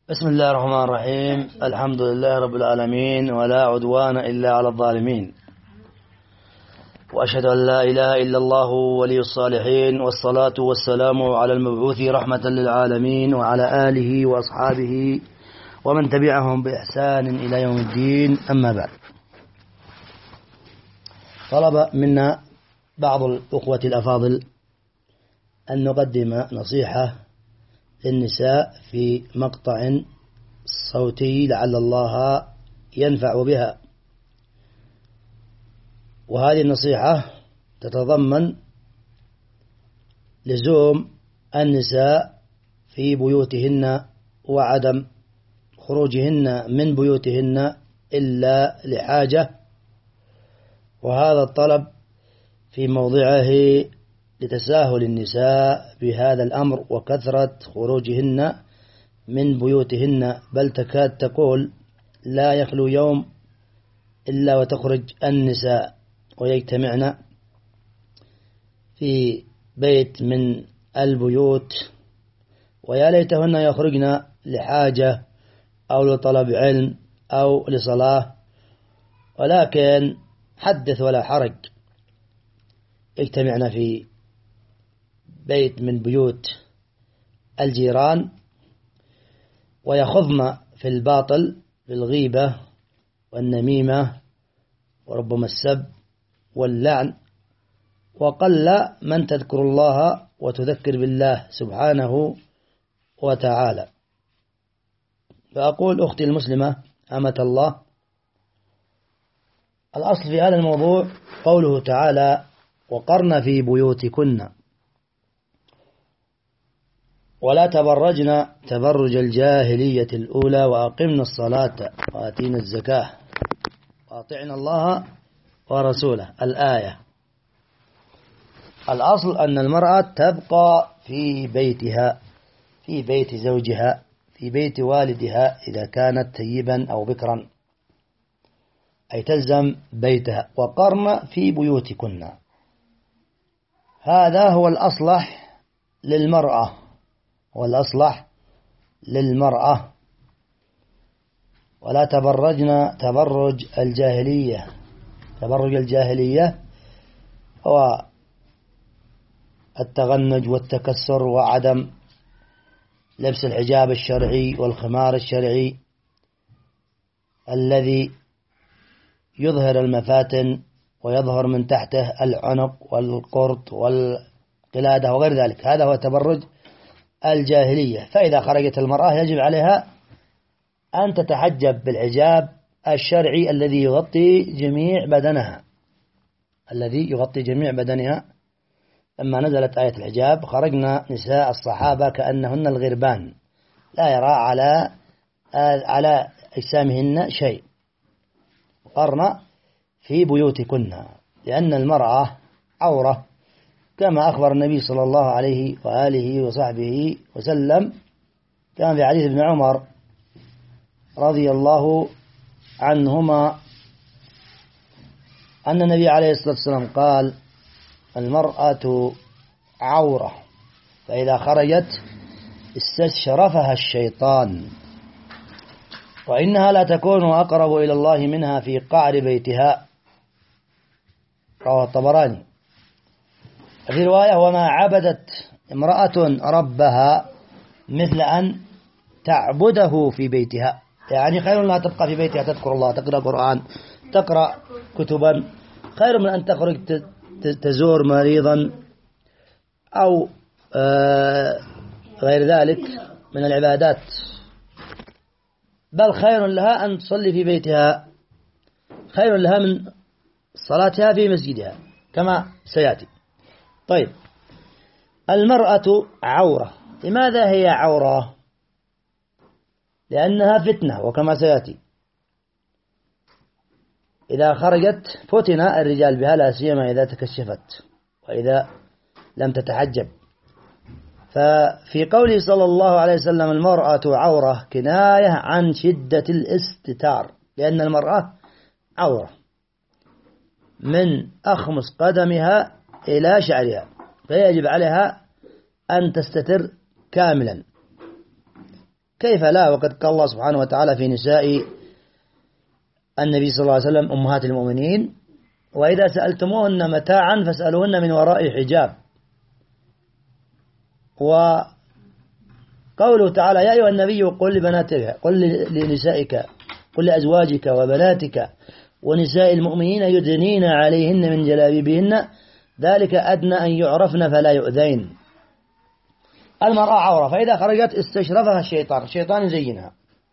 بسم الله الرحمن الرحيم. الحمد لله رب العالمين، ولا عدوان إلا على الظالمين، وأشهد أن لا إله إلا الله ولي الصالحين، والصلاة والسلام على المبعوث رحمة للعالمين وعلى آله وأصحابه ومن تبعهم بإحسان إلى يوم الدين. أما بعد، طلب منا بعض الأخوة الأفاضل أن نقدم نصيحة للنساء في مقطع صوتي لعل الله ينفع بها. وهذه النصيحة تتضمن لزوم النساء في بيوتهن وعدم خروجهن من بيوتهن إلا لحاجة، وهذا الطلب في موضعه لتساهل النساء بهذا الأمر وكثرة خروجهن من بيوتهن، بل تكاد تقول لا يخلو يوم إلا وتخرج النساء ويجتمعن في بيت من البيوت، ويا ليتهن يخرجن لحاجة أو لطلب علم أو لصلاة، ولكن حدث ولا حرج يجتمعن في بيت من بيوت الجيران ويخضن في الباطل بالغيبة والنميمة وربما السب واللعن، وقل من تذكر الله وتذكر بالله سبحانه وتعالى. فأقول أختي المسلمة أمة الله، الأصل في هذا الموضوع قوله تعالى: وقرن في بيوتكن ولا تبرجن تبرج الجاهلية الأولى وأقمنا الصلاة وآتينا الزكاة وأطعنا الله ورسوله. الآية. الأصل أن المرأة تبقى في بيتها، في بيت زوجها، في بيت والدها إذا كانت ثيبا أو بكرا، أي تلزم بيتها. وقرن في بيوتكن، هذا هو الأصلح للمرأة، والأصلح للمرأة. ولا تبرجن تبرج الجاهلية. تبرج الجاهلية هو التغنج والتكسر وعدم لبس الحجاب الشرعي والخمار الشرعي الذي يظهر المفاتن ويظهر من تحته العنق والقرط والقلادة وغير ذلك. هذا هو تبرج الجاهلية. فإذا خرجت المرأة يجب عليها أن تتحجب بالحجاب الشرعي الذي يغطي جميع بدنها، الذي يغطي جميع بدنها. لما نزلت آية الحجاب خرجنا نساء الصحابة كأنهن الغربان، لا يرى على أجسامهن شيء. قرن في بيوتكن، لأن المرأة عورة، كما أخبر النبي صلى الله عليه وآله وصحبه وسلم. كان في حديث ابن عمر رضي الله عنهما أن النبي عليه الصلاة والسلام قال: المرأة عورة، فإذا خرجت استشرفها الشيطان، وإنها لا تكون أقرب إلى الله منها في قعر بيتها. رواه الطبراني. في رواية: وما عبدت امرأة ربها مثل أن تعبده في بيتها، يعني خير لها تبقى في بيتها تذكر الله، تقرأ قرآن، تقرأ كتبا، خير من أن تخرج تزور مريضا أو غير ذلك من العبادات، بل خير لها أن تصلي في بيتها، خير لها من صلاتها في مسجدها كما سيأتي. طيب، المرأة عورة. لماذا هي عورة؟ لأنها فتنة، وكما سيأتي إذا خرجت فتن الرجال بها، لا سيما إذا تكشفت وإذا لم تتحجب. ففي قوله صلى الله عليه وسلم المرأة عورة كناية عن شدة الاستتار، لأن المرأة عورة من أخمص قدمها إلى شعرها، فيجب عليها أن تستتر كاملا. كيف لا، وقد قال الله سبحانه وتعالى في نساء النبي صلى الله عليه وسلم أمهات المؤمنين: وإذا سألتموهن متاعا فاسألوهن من وراء حجاب. وقوله تعالى: يا أيها النبي قل لنسائك، قل لأزواجك وبناتك ونساء المؤمنين يدنين عليهن من جلابيبهن ذلك أدنى أن يعرفن فلا يؤذين. المرأة عورة، فإذا خرجت استشرفها الشيطان يزينها.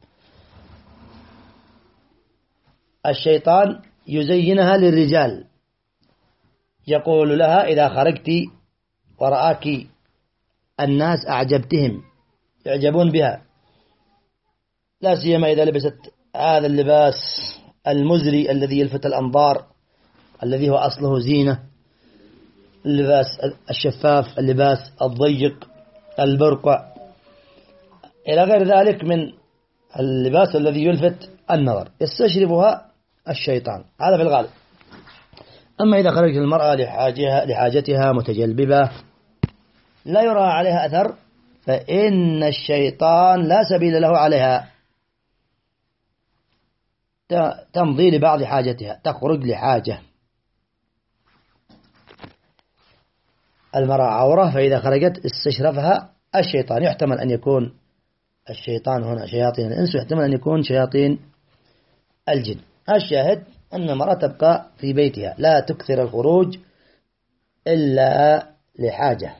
الشيطان يزينها للرجال، يقول لها: إذا خرجت ورآك الناس أعجبتهم، يعجبون بها، لا سيما إذا لبست هذا اللباس المزري الذي يلفت الأنظار، الذي هو أصله زينة، اللباس الشفاف، اللباس الضيق، البرقع، إلى غير ذلك من اللباس الذي يلفت النظر، يستشرفها الشيطان، هذا في الغالب. أما إذا خرجت المرأة لحاجتها متجلببة لا يرى عليها أثر، فإن الشيطان لا سبيل له عليها، تمضي لبعض حاجتها، تخرج لحاجة. المرأة عورة، فإذا خرجت استشرفها الشيطان. يحتمل أن يكون الشيطان هنا شياطين الإنس، ويحتمل أن يكون شياطين الجن. الشاهد أن المرأة تبقى في بيتها، لا تكثر الخروج إلا لحاجة.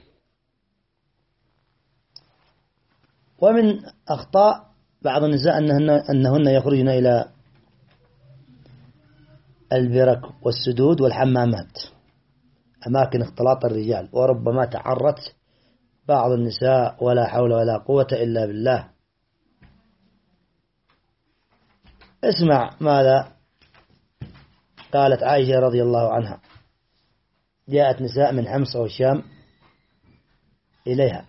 ومن أخطاء بعض النساء أنهن يخرجن إلى البرك والسدود والحمامات، أماكن اختلاط الرجال، وربما تعرت بعض النساء ولا حول ولا قوة إلا بالله. اسمع ماذا قالت عائشة رضي الله عنها. جاءت نساء من حمص والشام إليها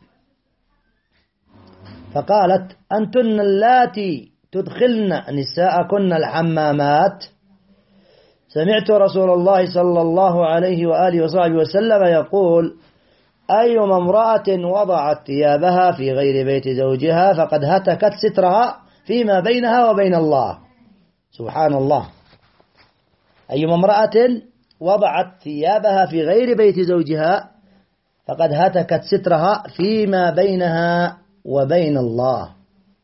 فقالت: أنتن اللاتي تدخلن نساءكن الحمامات، سمعت رسول الله صلى الله عليه وآله وصحبه وسلم يقول: أيما امرأة وضعت ثيابها في غير بيت زوجها فقد هتكت سترها فيما بينها وبين الله. سبحان الله. أيما امرأة وضعت ثيابها في غير بيت زوجها فقد هتكت سترها فيما بينها وبين الله.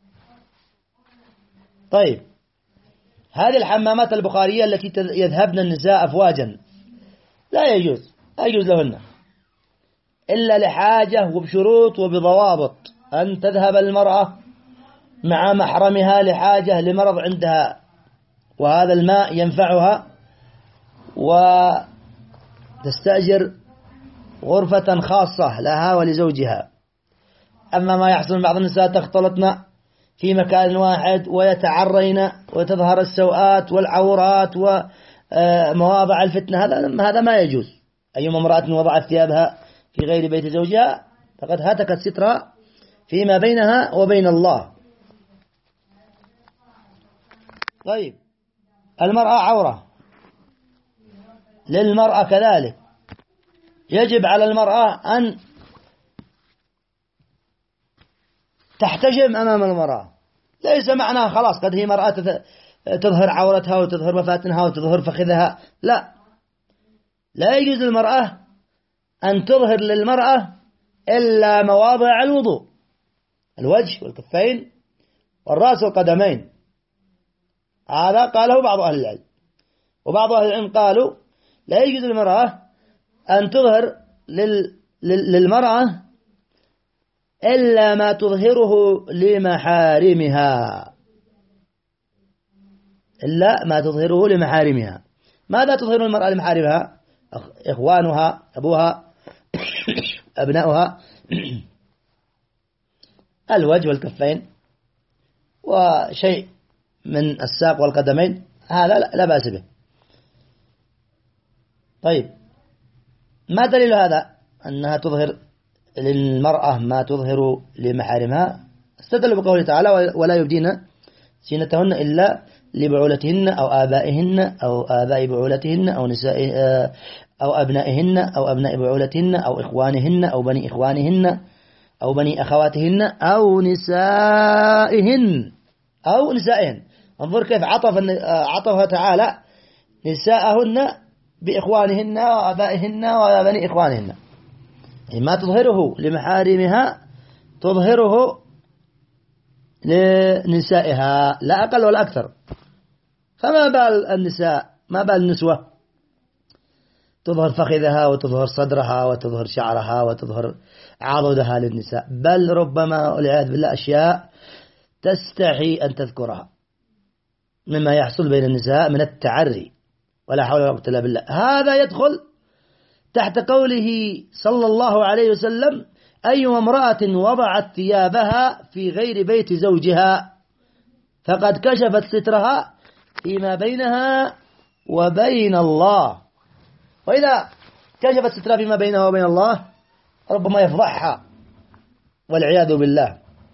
طيب، هذه الحمامات البخارية التي يذهبن النساء أفواجا لا يجوز لهن إلا لحاجة وبشروط وبضوابط. أن تذهب المرأة مع محرمها لحاجة لمرض عندها وهذا الماء ينفعها، وتستأجر غرفة خاصة لها ولزوجها. أما ما يحصل من بعض النساء تختلطن في مكان واحد ويتعرين وتظهر السوءات والعورات ومواضع الفتنة، هذا ما يجوز. أيما امرأة وضعت ثيابها في غير بيت زوجها فقد هتكت سترها فيما بينها وبين الله. طيب، المرأة عورة، للمرأة كذلك يجب على المرأة أن تحتجم أمام المرأة. ليس معناها خلاص قد هي مرأة تظهر عورتها وتظهر مفاتنها وتظهر فخذها، لا يجوز للمرأة أن تظهر للمرأة إلا مواضع الوضوء: الوجه والكفين والرأس والقدمين. هذا قاله بعض أهل العلم، وبعض أهل العلم قالوا لا يجوز للمرأة أن تظهر للمرأة إلا ما تظهره لمحارمها، ماذا تظهر المرأة لمحارمها؟ إخوانها، أبوها، أبناؤها، الوجه والكفين وشيء من الساق والقدمين، هذا لا بأس به. طيب، ما دليل هذا أنها تظهر للمرأة ما تظهر لمحارمها؟ استدل بقوله تعالى: ولا يبدين زينتهن إلا لبعولتهن أو آبائهن أو آباء بعولتهن أو نساء أو أبنائهن أو أبناء بعولتهن أو إخوانهن أو بني إخوانهن أو بني أخواتهن أو نسائهن أو نسائهن. انظر كيف عطفها تعالى نساءهن بإخوانهن وآبائهن وبني إخوانهن، يعني ما تظهره لمحارمها تظهره لنسائها لا أقل ولا أكثر. فما بال النساء، ما بال النسوة تظهر فخذها وتظهر صدرها وتظهر شعرها وتظهر عضدها للنساء، بل ربما والعياذ بالله أشياء تستحي أن تذكرها مما يحصل بين النساء من التعري، ولا حول ولا قوة إلا بالله. هذا يدخل تحت قوله صلى الله عليه وسلم: أي امرأة وضعت ثيابها في غير بيت زوجها فقد كشفت سترها فيما بينها وبين الله. وإذا كشفت سترها فيما بينها وبين الله ربما يفضحها والعياذ بالله.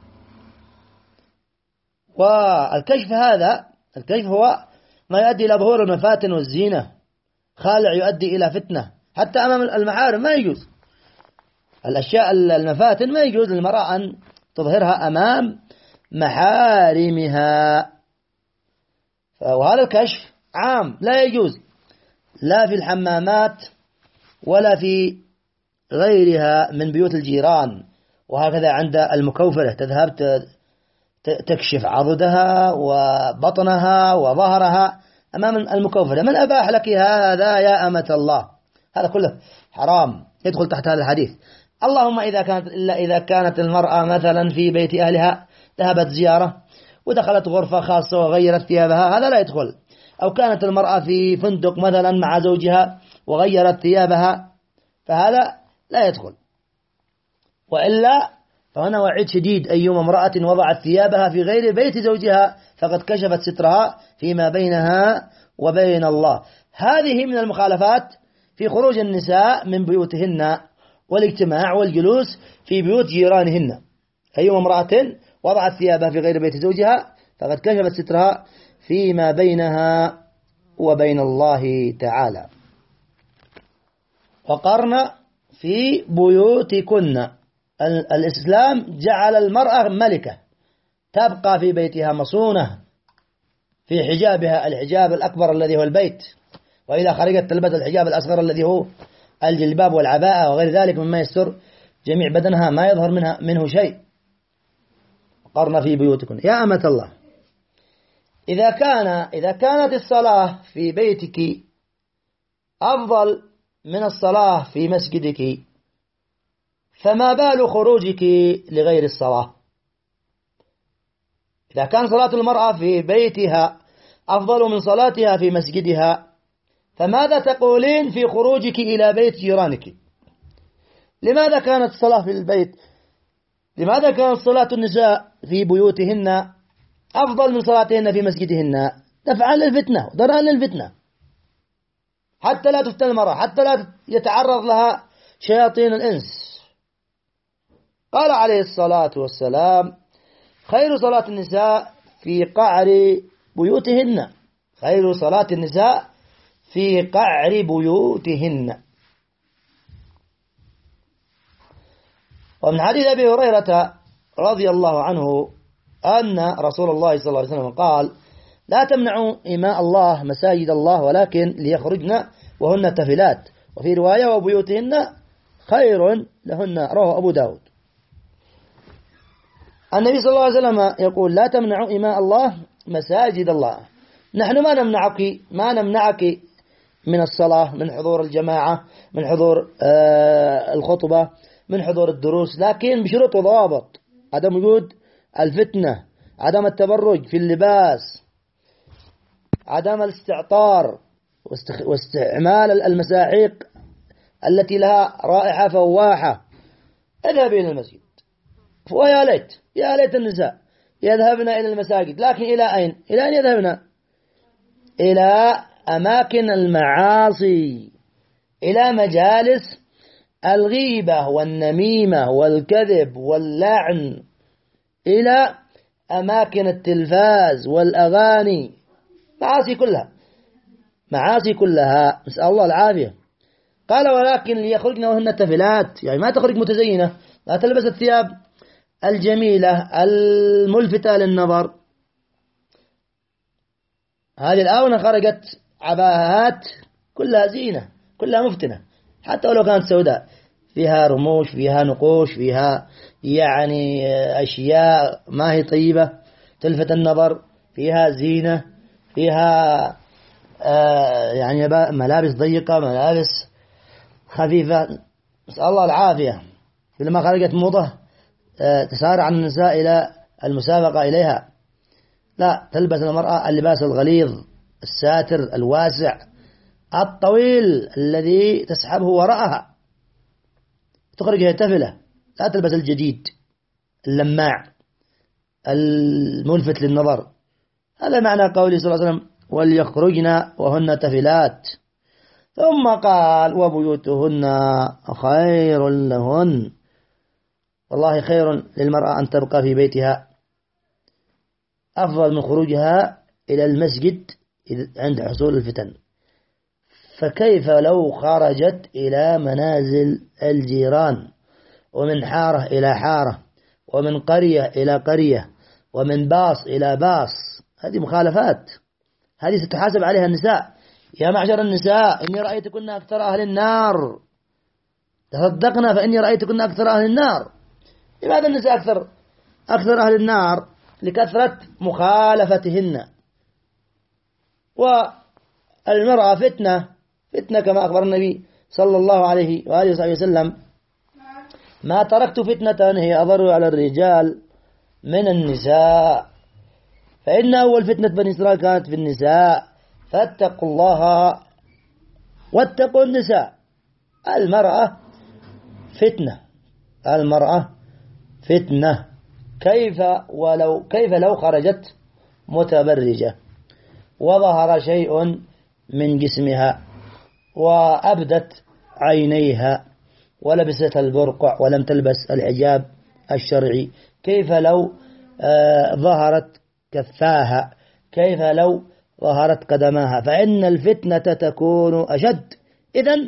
والكشف هذا، الكشف هو ما يؤدي إلى ظهور المفاتن والزينة، خالع يؤدي إلى فتنة حتى أمام المحارم ما يجوز. الأشياء المفاتن ما يجوز للمرأة أن تظهرها أمام محارمها. وهذا الكشف عام لا يجوز لا في الحمامات ولا في غيرها من بيوت الجيران. وهكذا عند المكوفرة تذهب تكشف عضدها وبطنها وظهرها أمام المكوفرة. من أباح لك هذا يا أمة الله؟ هذا كله حرام يدخل تحت هذا الحديث. اللهم إذا كانت المرأة مثلا في بيت أهلها ذهبت زيارة ودخلت غرفة خاصة وغيرت ثيابها هذا لا يدخل. أو كانت المرأة في فندق مثلا مع زوجها وغيرت ثيابها فهذا لا يدخل. وإلا فهنا وعيد شديد: أيما امرأة وضعت ثيابها في غير بيت زوجها فقد كشفت سترها فيما بينها وبين الله. هذه من المخالفات في خروج النساء من بيوتهن والاجتماع والجلوس في بيوت جيرانهن. أيما امرأة وضعت ثيابها في غير بيت زوجها فقد كشفت سترها فيما بينها وبين الله تعالى. وقرن في بيوتكن. الإسلام جعل المرأة ملكة تبقى في بيتها مصونة في حجابها، الحجاب الأكبر الذي هو البيت، وإذا خرجت تلبس الحجاب الأصغر الذي هو الجلباب والعباءة وغير ذلك مما يستر جميع بدنها ما يظهر منه شيء. قرن في بيوتكن. يا أمة الله، إذا كانت الصلاة في بيتك أفضل من الصلاة في مسجدك فما بال خروجك لغير الصلاة؟ إذا كان صلاة المرأة في بيتها أفضل من صلاتها في مسجدها فماذا تقولين في خروجك إلى بيت جيرانك؟ لماذا كانت الصلاة في البيت، لماذا كانت صلاة النساء في بيوتهن أفضل من صلاتهن في مسجدهن؟ دفعا للفتنة ودرءا للفتنة حتى لا تفتن المرأة، حتى لا يتعرض لها شياطين الإنس. قال عليه الصلاة والسلام: خير صلاة النساء في قعر بيوتهن، خير صلاة النساء في قعر بيوتهن. ومن حديث أبي هريرة رضي الله عنه أن رسول الله صلى الله عليه وسلم قال: لا تمنعوا إماء الله مساجد الله ولكن ليخرجن وهن تفلات، وفي رواية: وبيوتهن خير لهن، رواه أبو داود. النبي صلى الله عليه وسلم يقول: لا تمنعوا إماء الله مساجد الله. نحن ما نمنعك من الصلاة، من حضور الجماعة، من حضور الخطبة، من حضور الدروس، لكن بشروط وضوابط: عدم وجود الفتنة، عدم التبرج في اللباس، عدم الاستعطار واستعمال المساحيق التي لها رائحة فواحة. اذهب إلى المسجد. يا ليت النساء يذهبن إلى المساجد، لكن إلى أين؟ إلى أن يذهبن؟ إلى أماكن المعاصي، إلى مجالس الغيبة والنميمة والكذب واللعن، إلى أماكن التلفاز والأغاني، معاصي كلها، نسأل الله العافية. قال: ولكن ليخرجن وهن تفلات، يعني ما تخرج متزينة، لا تلبس الثياب الجميلة الملفتة للنظر. هذه الآونة خرجت عباءات كلها زينة، كلها مفتنة، حتى ولو كانت سوداء، فيها رموش، فيها نقوش، فيها يعني أشياء ما هي طيبة تلفت النظر، فيها زينة، فيها يعني ملابس ضيقة، ملابس خفيفة، نسأل الله العافية. لما خرجت موضة تسارع النساء إلى المسابقة إليها. لا، تلبس المرأة اللباس الغليظ الساتر الواسع الطويل الذي تسحبه وراءها، تخرجها تفلة. لا تلبس الجديد اللماع الملفت للنظر. هذا معنى قوله صلى الله عليه وسلم وليخرجن وهن تفلات. ثم قال وبيوتهن خير لهن. والله خير للمرأة أن تبقى في بيتها أفضل من خروجها إلى المسجد عند حصول الفتن. فكيف لو خرجت إلى منازل الجيران، ومن حارة إلى حارة، ومن قرية إلى قرية، ومن باص إلى باص؟ هذه مخالفات، هذه ستحاسب عليها النساء. يا معشر النساء إني رأيتكن أكثر أهل النار، تصدقنا فإني رأيتكن أكثر أهل النار. لماذا النساء أكثر أهل النار؟ لكثرة مخالفتهن. والمرأة فتنة كما أخبر النبي صلى الله عليه وآله وصحبه وسلم ما تركت فتنة هي أضر على الرجال من النساء. فإن أول فتنة بني إسرائيل كانت في النساء، فاتقوا الله واتقوا النساء. المرأة فتنة. كيف لو خرجت متبرجة وظهر شيء من جسمها وأبدت عينيها ولبست البرقع ولم تلبس الحجاب الشرعي؟ كيف لو ظهرت كفاها؟ كيف لو ظهرت قدماها؟ فإن الفتنة تكون أشد. إذن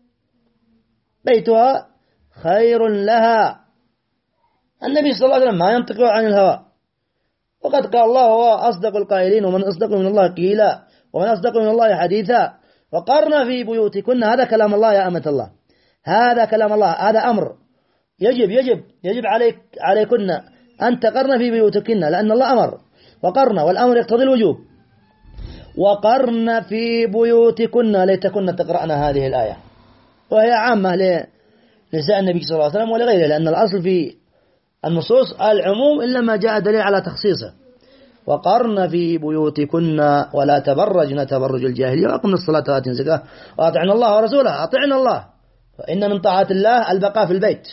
بيتها خير لها. النبي صلى الله عليه وسلم ما ينطق عن الهوى، وقد قال الله هو أصدق القائلين ومن أصدق من الله قيلا ومن أصدق من الله حديثا. وقرنا في بيوتكن، هذا كلام الله يا أمة الله، هذا كلام الله، هذا أمر يجب عليكن أن تقرن في بيوتكن، لأن الله أمر. وقرنا، والأمر يقتضي الوجوب. وقرن في بيوتكن، ليتكن تقرأن هذه الآية، وهي عامة لنساء النبي صلى الله عليه وسلم ولغيره، لأن الأصل في النصوص العموم إلا ما جاء دليل على تخصيصه. وقرن في بيوتكن ولا تبرجن تبرج الجاهلية وأقمن الصلاة وآتين الزكاة وأطعن الله ورسوله. أطعنا الله، فإن من طاعة الله البقاء في البيت.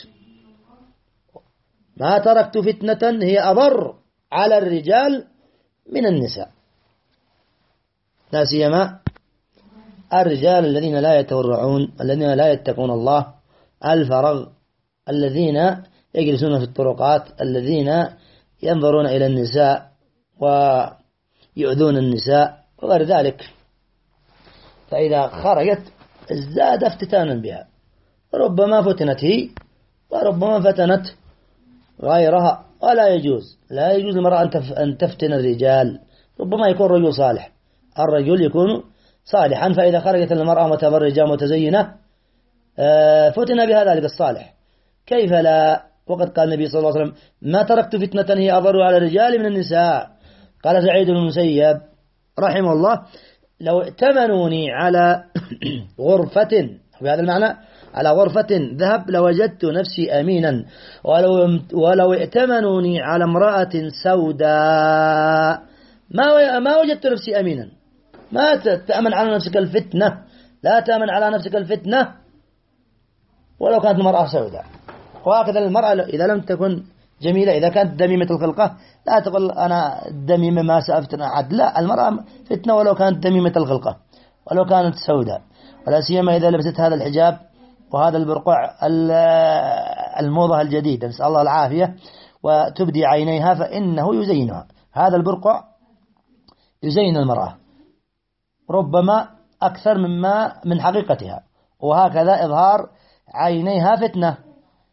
ما تركت فتنة هي أضر على الرجال من النساء، لا سيما الرجال الذين لا يتورعون، الذين لا يتقون الله، الفرغ، الذين يجلسون في الطرقات، الذين ينظرون إلى النساء ويؤذون النساء وغير ذلك. فإذا خرجت ازداد افتتانا بها، ربما فتنت هي وربما فتنت غيرها. ولا يجوز للمرأة أن تفتن الرجال. ربما يكون رجل صالح، الرجل يكون صالحا، فإذا خرجت المرأة متبرجة متزينة فتن بها ذلك الصالح. كيف لا؟ وقد قال النبي صلى الله عليه وسلم ما تركت فتنة هي أضر على الرجال من النساء. قال سعيد بن المسيب رحمه الله لو ائتمنوني على غرفة، بهذا المعنى على غرفة ذهب لوجدت نفسي أمينا، ولو ائتمنوني على امرأة سوداء ما وجدت نفسي أمينا. ما تأمن على نفسك الفتنة، لا تأمن على نفسك الفتنة ولو كانت المرأة سوداء. وهكذا المرأة إذا لم تكن جميلة، إذا كانت دميمة الخلقة، لا تقول أنا دميمة ما سأفتن أحد. لا، المرأة فتنة ولو كانت دميمة الخلقة، ولو كانت سوداء، ولا سيما إذا لبست هذا الحجاب وهذا البرقع الموضة الجديدة، نسأل الله العافية، وتبدي عينيها، فإنه يزينها. هذا البرقع يزين المرأة ربما أكثر من حقيقتها. وهكذا إظهار عينيها فتنة.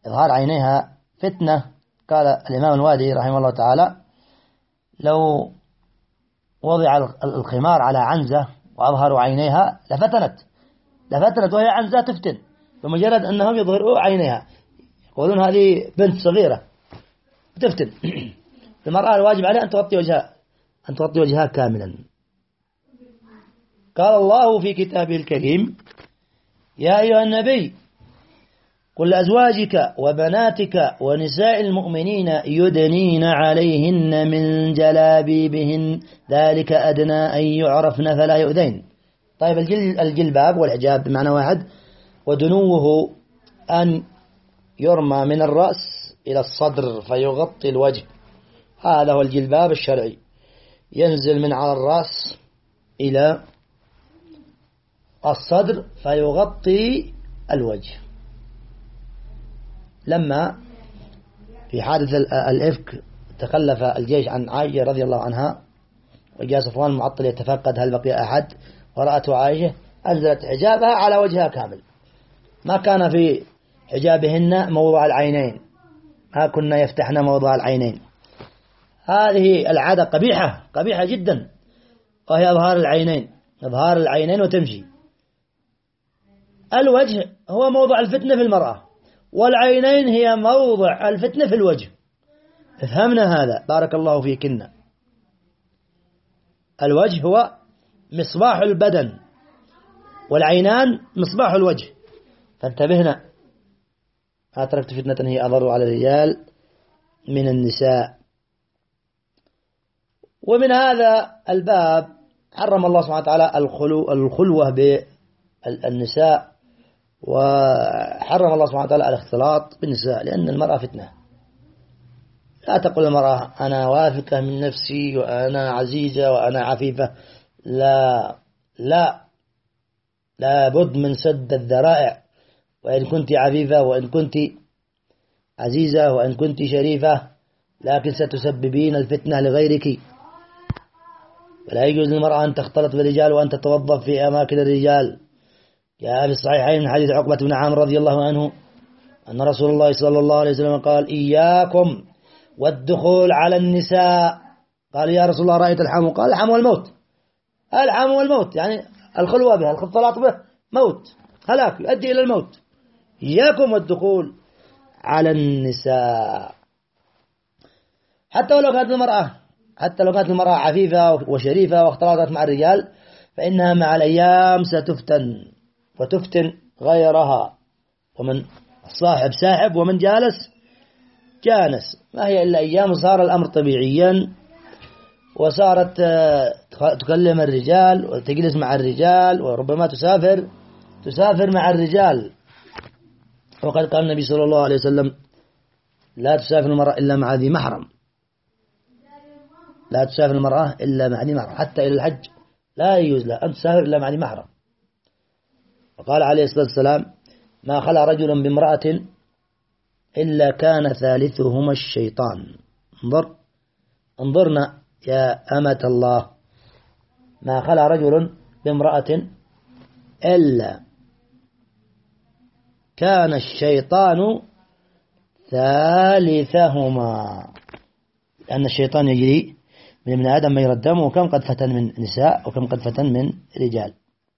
إظهار عينيها فتنة. قال الإمام الوادي رحمه الله تعالى: لو وضع الخمار على عنزة وأظهروا عينيها لفتنت وهي عنزة تفتن، بمجرد أنهم يظهروا عينيها يقولون هذه بنت صغيرة تفتن. المرأة الواجب عليها أن تغطي وجهها كاملا. قال الله في كتابه الكريم: يا أيها النبي قل لأزواجك وبناتك ونساء المؤمنين يدنين عليهن من جلابيبهن ذلك أدنى أن يعرفن فلا يؤذين. طيب الجلباب والحجاب بمعنى واحد، ودنوه أن يرمى من الرأس إلى الصدر فيغطي الوجه، هذا هو الجلباب الشرعي، ينزل من على الرأس إلى الصدر فيغطي الوجه. لما في حادث الإفك تخلف الجيش عن عائشة رضي الله عنها، وجاء صفوان المعطل يتفقد هل بقي أحد، ورأته عائشة أنزلت حجابها على وجهها كامل، ما كان في حجابهن موضع العينين، ما كنا يفتحن موضع العينين. هذه العادة قبيحة جدا، وهي إظهار العينين وتمشي. الوجه هو موضع الفتنة في المرأة، والعينين هي موضع الفتنة في الوجه. افهمنا هذا بارك الله فيكن. الوجه هو مصباح البدن، والعينان مصباح الوجه، فانتبهنا. ما تركت فتنة هي أضر على الرجال من النساء. ومن هذا الباب حرم الله سبحانه وتعالى الخلوة بالنساء، وحرم الله سبحانه وتعالى الاختلاط بالنساء، لأن المرأة فتنة. لا تقول المرأة أنا واثقة من نفسي وأنا عزيزة وأنا عفيفة، لا بد من سد الذرائع. وإن كنت عفيفة وإن كنت عزيزة وإن كنت شريفة، لكن ستسببين الفتنة لغيرك. ولا يجوز للمرأة أن تختلط بالرجال وأن تتوظف في أماكن الرجال. جاء في الصحيحين من حديث عقبة بن عامر رضي الله عنه أن رسول الله صلى الله عليه وسلم قال: إياكم والدخول على النساء. قال: يا رسول الله رأيت الحم؟ قال: الحم والموت، يعني الخلوة بها، الاختلاط به موت، هلاك يؤدي إلى الموت. إياكم والدخول على النساء. حتى لو كانت المرأة عفيفة وشريفة واختلطت مع الرجال، فإنها مع الأيام ستفتن وتفتن غيرها، ومن صاحب ساحب ومن جالس جانس. ما هي إلا أيام، صار الأمر طبيعيا، وصارت تكلم الرجال وتجلس مع الرجال، وربما تسافر مع الرجال. وقد قال النبي صلى الله عليه وسلم: لا تسافر المرأة إلا مع ذي محرم. لا تسافر المرأة إلا مع ذي محرم، حتى إلى الحج لا يجوز لها أن تسافر إلا مع ذي محرم. وقال عليه الصلاة والسلام: ما خلى رجل بامرأة إلا كان ثالثهما الشيطان. انظرنا يا أمة الله، ما خلى رجل بامرأة إلا كان الشيطان ثالثهما، لأن الشيطان يجري من ابن آدم مجرى الدم، وكم قد فتن من نساء وكم قد فتن من رجال.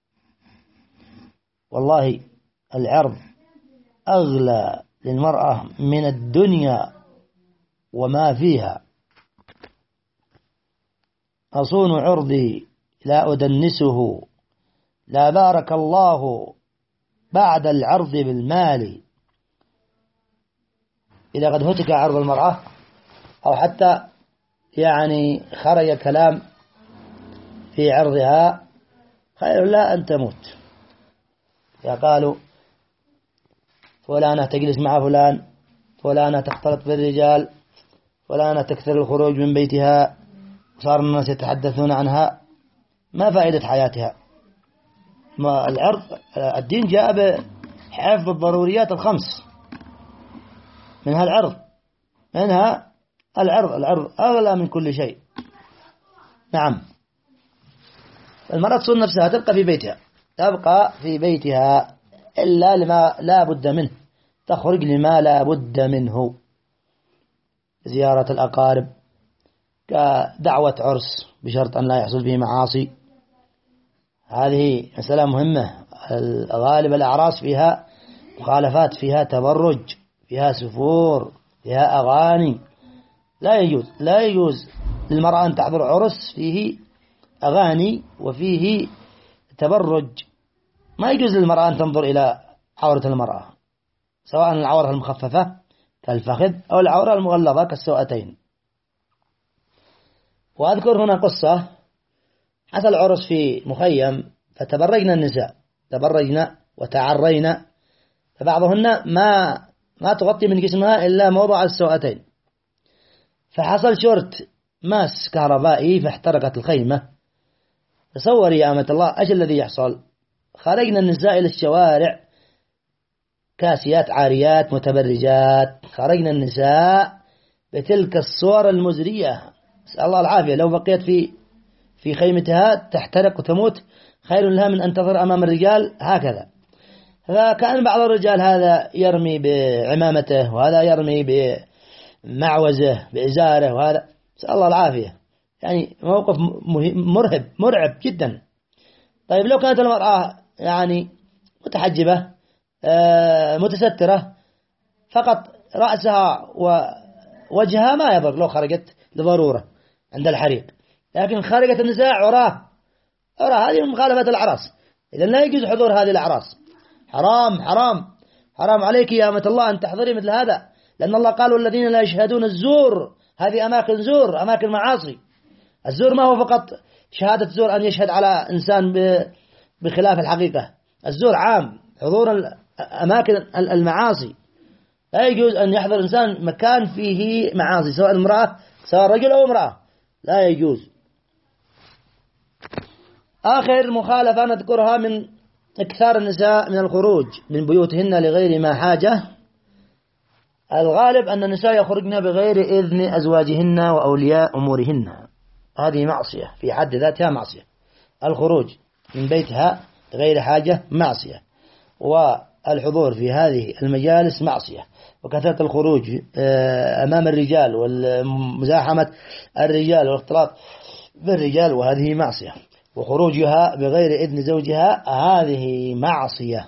والله العرض أغلى للمرأة من الدنيا وما فيها. أصون عرضي لا أدنسه، لا بارك الله بعد العرض بالمال. إذا قد هتك عرض المرأة أو حتى يعني خرج كلام في عرضها، خير لا أن تموت. قالوا فلانة تجلس مع فلان، فلانة تختلط بالرجال، فلانة تكثر الخروج من بيتها، صار الناس يتحدثون عنها، ما فائدة حياتها؟ ما العرض، الدين جاء بحفظ الضروريات الخمس، منها العرض أغلى من كل شيء. نعم، المرأة تصون نفسها، تبقى في بيتها إلا لما لا بد منه، تخرج لما لا بد منه، زيارة الأقارب، كدعوة عرس بشرط أن لا يحصل فيه معاصي. هذه مسألة مهمة. غالب الأعراس فيها مخالفات، فيها تبرج، فيها سفور، فيها أغاني. لا يجوز للمرأة أن تحضر عرس فيه أغاني وفيه تبرج. ما يجوز للمرأة أن تنظر إلى عورة المرأة، سواء العورة المخففة كالفخذ أو العورة المغلظة كالسوأتين. وأذكر هنا قصة: حصل عرس في مخيم، فتبرجنا النساء، تبرجنا وتعرينا، فبعضهن ما تغطي من جسمها إلا موضع السوأتين، فحصل شورت ماس كهربائي فاحترقت الخيمة. تصوري يا أمة الله إيش الذي يحصل. خرجنا النساء إلى الشوارع كاسيات عاريات متبرجات، خرجنا النساء بتلك الصور المزرية، نسأل الله العافية. لو بقيت في خيمتها تحترق وتموت خير لها من أن تظهر أمام الرجال هكذا. فكان بعض الرجال هذا يرمي بعمامته، وهذا يرمي بمعوزه بإزاره، وهذا نسأل الله العافية. يعني موقف مرعب جدا. طيب لو كانت المرأة يعني متحجبة متسترة فقط رأسها ووجهها ما يضر لو خرجت لضرورة عند الحريق، لكن خرجت النساء عراه هذه من مخالفة الأعراس. إذن لا يجوز حضور هذه الأعراس. حرام حرام حرام عليك يا أمة الله أن تحضري مثل هذا، لأن الله قال: والذين لا يشهدون الزور. هذه أماكن زور، أماكن معاصي. الزور ما هو فقط شهادة زور، أن يشهد على إنسان بخلاف الحقيقة. الزور عام، حضور أماكن المعاصي. لا يجوز أن يحضر إنسان مكان فيه معاصي، سواء امرأة سواء رجل أو امرأة، لا يجوز. آخر مخالفة نذكرها من إكثار النساء من الخروج من بيوتهن لغير ما حاجة. الغالب أن النساء يخرجن بغير إذن أزواجهن وأولياء أمورهن. هذه معصية في حد ذاتها، معصية. الخروج من بيتها غير حاجة معصية، والحضور في هذه المجالس معصية، وكثرة الخروج أمام الرجال ومزاحمة الرجال والاختلاط بالرجال، وهذه معصية. وخروجها بغير إذن زوجها هذه معصية.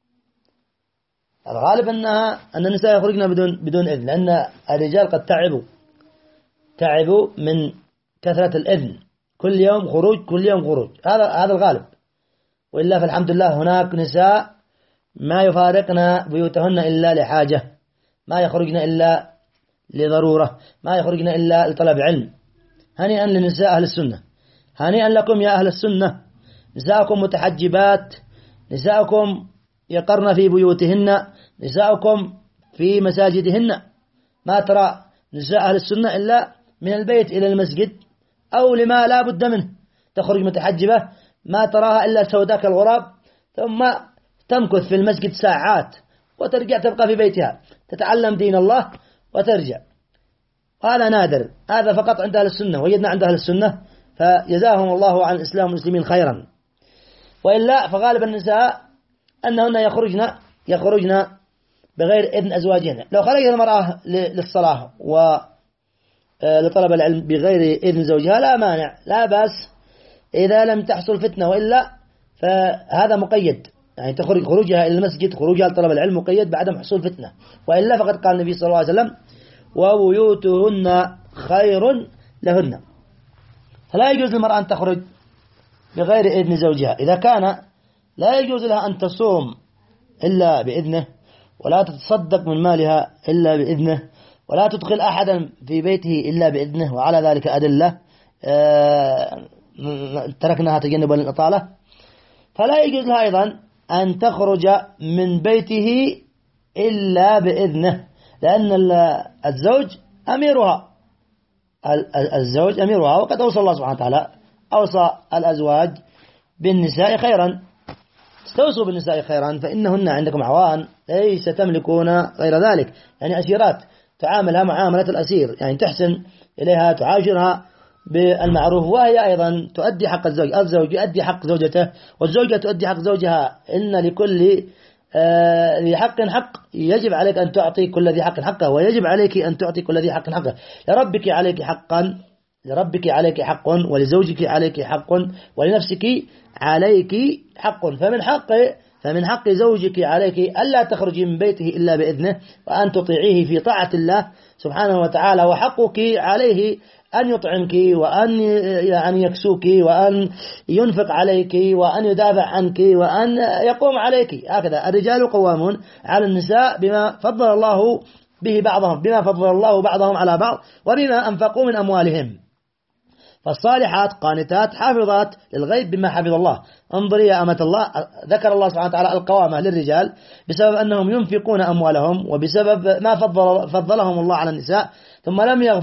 الغالب أن النساء يخرجن بدون إذن، لأن الرجال قد تعبوا من كثرة الإذن، كل يوم خروج كل يوم خروج، هذا الغالب. وإلا فالحمد لله هناك نساء ما يفارقن بيوتهن إلا لحاجة، ما يخرجن إلا لضرورة، ما يخرجن إلا لطلب علم. هنيئا لنساء أهل السنة، هنيئا لكم يا أهل السنة. نساءكم متحجبات، نساءكم يقرن في بيوتهن، نساءكم في مساجدهن. ما ترى نساء أهل السنة إلا من البيت إلى المسجد أو لما لا بد منه، تخرج متحجبة ما تراها إلا سوداء كالغراب، ثم تمكث في المسجد ساعات وترجع تبقى في بيتها تتعلم دين الله وترجع. هذا نادر، هذا فقط عند أهل السنة، وجدنا عند أهل السنة فجزاهم الله عن الإسلام والمسلمين خيرا. وإلا فغالب النساء أنهن يخرجن بغير إذن أزواجهن. لو خرجت المرأة للصلاة ولطلب العلم بغير إذن زوجها لا مانع، لا بأس إذا لم تحصل فتنة، وإلا فهذا مقيد، يعني تخرج خروجها إلى المسجد، خروجها لطلب العلم مقيد بعدم حصول فتنة. وإلا فقد قال النبي صلى الله عليه وسلم: وبيوتهن خير لهن. فلا يجوز للمرأة أن تخرج بغير إذن زوجها. إذا كان لا يجوز لها أن تصوم إلا بإذنه، ولا تتصدق من مالها إلا بإذنه، ولا تدخل أحدا في بيته إلا بإذنه، وعلى ذلك أدلة تركناها تجنبا للإطالة، فلا يجوز لها أيضا أن تخرج من بيته إلا بإذنه، لأن الزوج أميرها، وقد أوصى الله سبحانه وتعالى، أوصى الأزواج بالنساء خيرا، استوصوا بالنساء خيرا فإنهن عندكم عوان ليس تملكون غير ذلك. يعني أسيرات تعاملها معاملة الأسير، يعني تحسن إليها، تعاشرها بالمعروف، وهي أيضا تؤدي حق الزوج، الزوج يؤدي حق زوجته، والزوجة تؤدي حق زوجها. إن لكل ذي حق حق، يجب عليك أن تعطي كل ذي حق حقه، ويجب عليك أن تعطي كل ذي حق حقه. لربك عليك حقا، لربك عليك حق، ولزوجك عليك حق، ولنفسك عليك حق. فمن حق زوجك عليك ألا تخرجي من بيته إلا بإذنه، وأن تطيعيه في طاعة الله سبحانه وتعالى. وحقك عليه أن يطعمك، وأن يعني يكسوك، وأن ينفق عليك، وأن يدافع عنك، وأن يقوم عليك. هكذا الرجال قوامون على النساء بما فضل الله به بعضهم، بما فضل الله بعضهم على بعض، وبما أنفقوا من أموالهم. فالصالحات قانتات حافظات للغيب بما حفظ الله. انظري يا أمة الله، ذكر الله سبحانه وتعالى القوامة للرجال بسبب أنهم ينفقون أموالهم، وبسبب ما فضلهم الله على النساء. ثم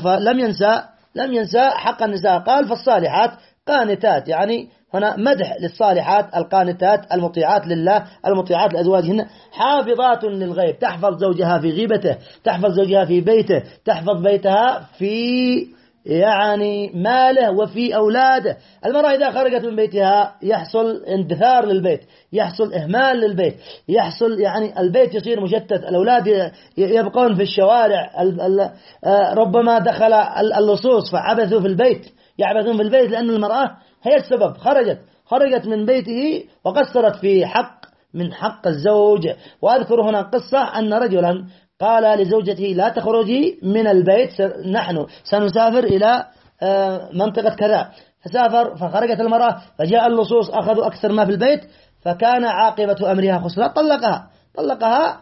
لم ينسى حق النساء، قال فالصالحات قانتات، يعني هنا مدح للصالحات القانتات المطيعات لله المطيعات لأزواجهن، حافظات للغيب، تحفظ زوجها في غيبته، تحفظ زوجها في بيته، تحفظ بيتها في يعني ماله وفي أولاده. المرأة إذا خرجت من بيتها يحصل اندثار للبيت، يحصل إهمال للبيت، يحصل يعني البيت يصير مشتت، الأولاد يبقون في الشوارع، ربما دخل اللصوص فعبثوا في البيت، يعبثون في البيت، لأن المرأة هي السبب، خرجت من بيته وقصرت في حق من حق الزوج. وأذكر هنا قصة أن رجلا قال لزوجته لا تخرجي من البيت، نحن سنسافر إلى منطقة كذا، فخرجت المرأة، فجاء اللصوص أخذوا أكثر ما في البيت، فكان عاقبة أمرها خسران، طلقها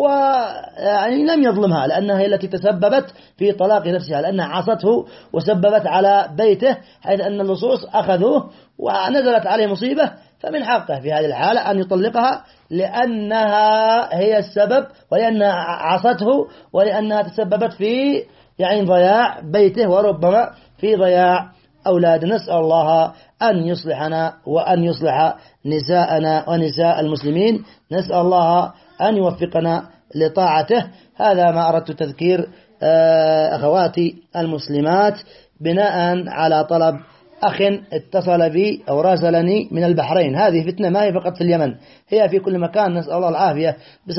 ويعني لم يظلمها، لأنها هي التي تسببت في طلاق نفسها، لأنها عصته وسببت على بيته، حيث أن اللصوص أخذوه ونزلت عليه مصيبة. فمن حقه في هذه الحالة أن يطلقها، لأنها هي السبب، ولأنها عصته، ولأنها تسببت في يعني ضياع بيته، وربما في ضياع أولاد. نسأل الله أن يصلحنا وأن يصلح نساءنا ونساء المسلمين، نسأل الله أن يوفقنا لطاعته. هذا ما أردت تذكير أخواتي المسلمات بناء على طلب أخ اتصل بي أو راسلني من البحرين. هذه فتنة ما هي فقط في اليمن، هي في كل مكان، نسأل الله العافية،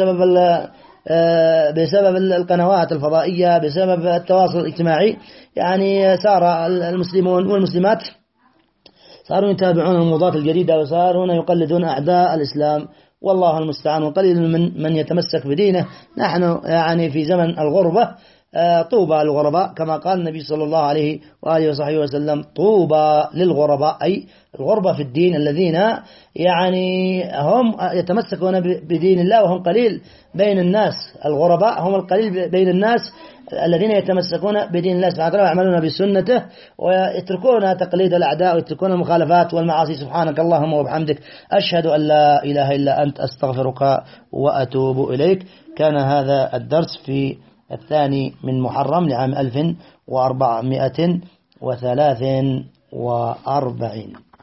بسبب القنوات الفضائية، بسبب التواصل الاجتماعي. يعني صار المسلمون والمسلمات صاروا يتابعون الموضات الجديدة، وصاروا يقلدون أعداء الإسلام، والله المستعان. وقليل من يتمسك بدينه. نحن يعني في زمن الغربة، طوبى للغرباء، كما قال النبي صلى الله عليه وآله وصحبه وسلم: طوبى للغرباء، أي الغربة في الدين، الذين يعني هم يتمسكون بدين الله وهم قليل بين الناس. الغرباء هم القليل بين الناس الذين يتمسكون بدين الله سبحانه وتعالى ويعملون بسنته، ويتركون تقليد الأعداء ويتركون المخالفات والمعاصي. سبحانك اللهم وبحمدك، أشهد أن لا إله إلا أنت، أستغفرك وأتوب إليك. كان هذا الدرس في 2 من محرم لعام 1443.